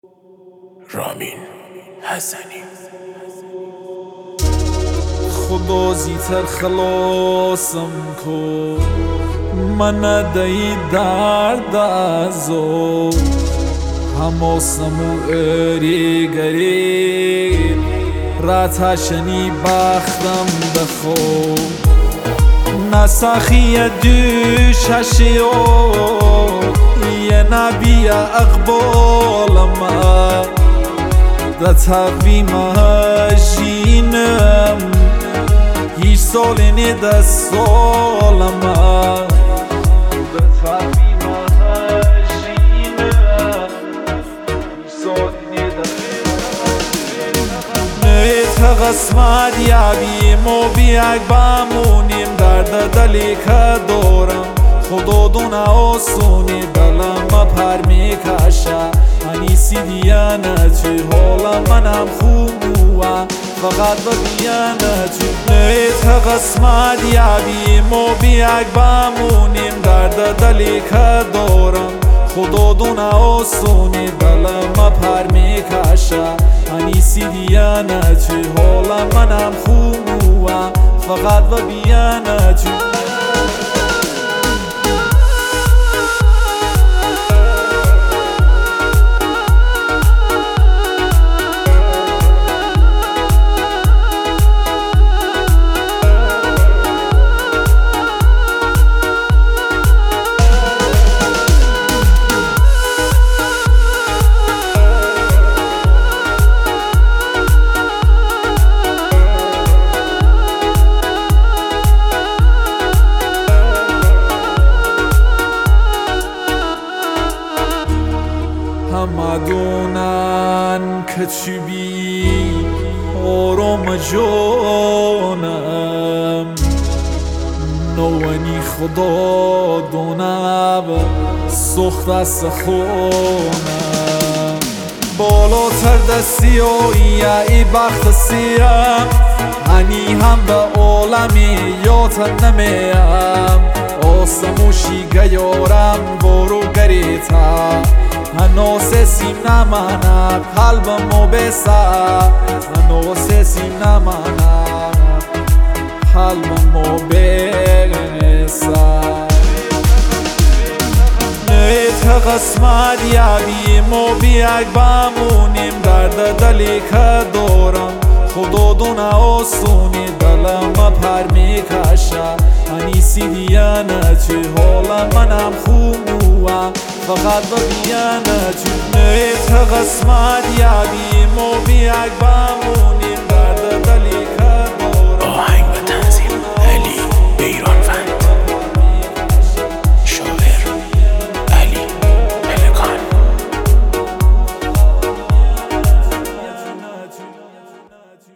رامین حسنی. خدا زیتر خلاصم کو من دای درد ازو هماسمو اری گری راتشنی بختم بخو نسخی دوششیو یه نبی اقبالم دا تقویم جینم هیچ سالی نیده سالم دا تقویم جینم هیچ سالی نیده نیت قسمت یابیم و بیاک بمونیم درد دلی که دارم خدا دونه آسونی دلم پر میکشه انیسی دیانه توی حالم منم خوبم فقط ببینه توی نیت قسمت یابیم و بیاک بمونیم درد دلی که دارم خدا دونه آسونی دلم پر میکشه انیسی دیانه توی حالم منم خوبم فقط ببینه توی همه دونن که چی بی آرام جانم نوانی خدا دونم سخت از خونم بالاتر دستی و ای بخت سیم هنی هم به عالمی یادت نمیم آسموشی گیارم برو گریتا هنوز سیم نماند قلبمو بسر هنوز سیم نماند قلبمو بسر نیت قسمت یابیم و بیاک بمونیم درد دلی که دارم خدا دونه آسونی دلم پر میکشه انیسی دیانه توی حالم منم خوبم فقط ببینه توی نیت قسمت یابیم و بیاک